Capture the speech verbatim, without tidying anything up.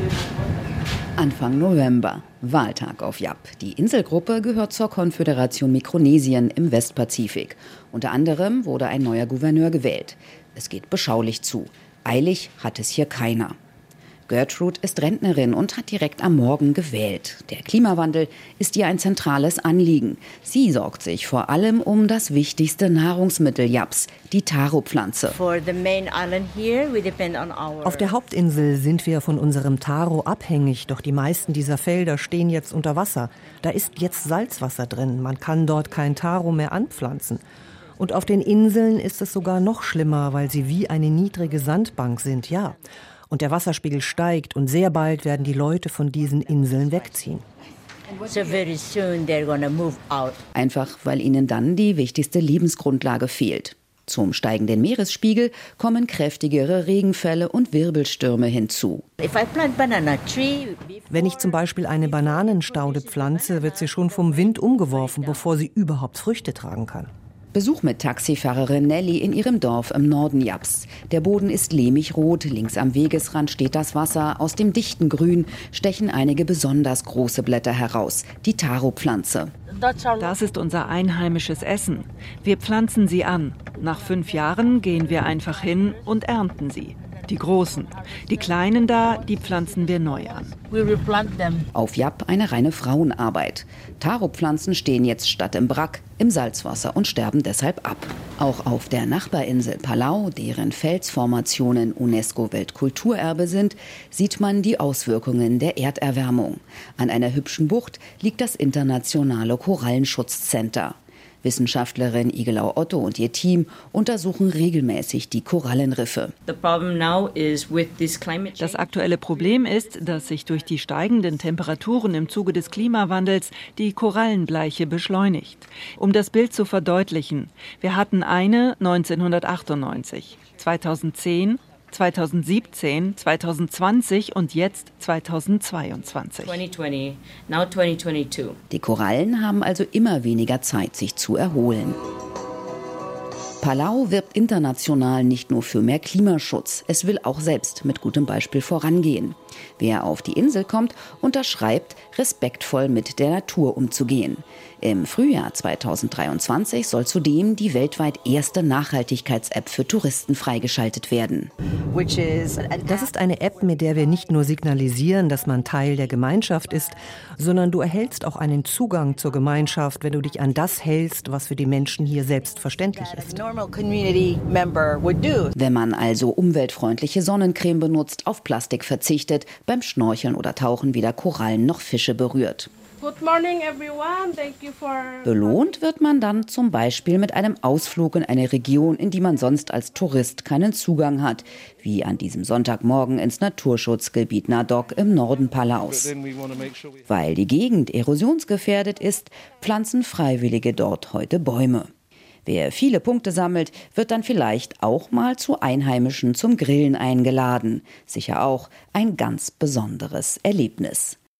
Anfang November, Wahltag auf Yap. Die Inselgruppe gehört zur Konföderation Mikronesien im Westpazifik. Unter anderem wurde ein neuer Gouverneur gewählt. Es geht beschaulich zu. Eilig hat es hier keiner. Gertrude ist Rentnerin und hat direkt am Morgen gewählt. Der Klimawandel ist ihr ein zentrales Anliegen. Sie sorgt sich vor allem um das wichtigste Nahrungsmittel Yaps, die Taro-Pflanze. Auf der Hauptinsel sind wir von unserem Taro abhängig, doch die meisten dieser Felder stehen jetzt unter Wasser. Da ist jetzt Salzwasser drin, man kann dort kein Taro mehr anpflanzen. Und auf den Inseln ist es sogar noch schlimmer, weil sie wie eine niedrige Sandbank sind, ja. Und der Wasserspiegel steigt und sehr bald werden die Leute von diesen Inseln wegziehen. Einfach weil ihnen dann die wichtigste Lebensgrundlage fehlt. Zum steigenden Meeresspiegel kommen kräftigere Regenfälle und Wirbelstürme hinzu. Wenn ich zum Beispiel eine Bananenstaude pflanze, wird sie schon vom Wind umgeworfen, bevor sie überhaupt Früchte tragen kann. Besuch mit Taxifahrerin Nelly in ihrem Dorf im Norden Yaps. Der Boden ist lehmig rot, links am Wegesrand steht das Wasser. Aus dem dichten Grün stechen einige besonders große Blätter heraus, die Taro-Pflanze. Das ist unser einheimisches Essen. Wir pflanzen sie an. Nach fünf Jahren gehen wir einfach hin und ernten sie. Die großen. Die kleinen da, die pflanzen wir neu an. Auf Yap eine reine Frauenarbeit. Taro-Pflanzen stehen jetzt statt im Brack im Salzwasser und sterben deshalb ab. Auch auf der Nachbarinsel Palau, deren Felsformationen UNESCO-Weltkulturerbe sind, sieht man die Auswirkungen der Erderwärmung. An einer hübschen Bucht liegt das internationale Korallenschutzcenter. Wissenschaftlerin Igelau Otto und ihr Team untersuchen regelmäßig die Korallenriffe. Das aktuelle Problem ist, dass sich durch die steigenden Temperaturen im Zuge des Klimawandels die Korallenbleiche beschleunigt. Um das Bild zu verdeutlichen, wir hatten eine neunzehnhundertachtundneunzig, zweitausendzehn, zweitausendsiebzehn, zweitausendzwanzig und jetzt zweitausendzweiundzwanzig. Die Korallen haben also immer weniger Zeit, sich zu erholen. Palau wirbt international nicht nur für mehr Klimaschutz, es will auch selbst mit gutem Beispiel vorangehen. Wer auf die Insel kommt, unterschreibt, respektvoll mit der Natur umzugehen. Im Frühjahr zweitausenddreiundzwanzig soll zudem die weltweit erste Nachhaltigkeits-App für Touristen freigeschaltet werden. Das ist eine App, mit der wir nicht nur signalisieren, dass man Teil der Gemeinschaft ist, sondern du erhältst auch einen Zugang zur Gemeinschaft, wenn du dich an das hältst, was für die Menschen hier selbstverständlich ist. Wenn man also umweltfreundliche Sonnencreme benutzt, auf Plastik verzichtet, beim Schnorcheln oder Tauchen weder Korallen noch Fische berührt. Good morning, everyone. Thank you for... Belohnt wird man dann zum Beispiel mit einem Ausflug in eine Region, in die man sonst als Tourist keinen Zugang hat, wie an diesem Sonntagmorgen ins Naturschutzgebiet Nadok im Norden Palaus. Weil die Gegend erosionsgefährdet ist, pflanzen Freiwillige dort heute Bäume. Wer viele Punkte sammelt, wird dann vielleicht auch mal zu Einheimischen zum Grillen eingeladen. Sicher auch ein ganz besonderes Erlebnis.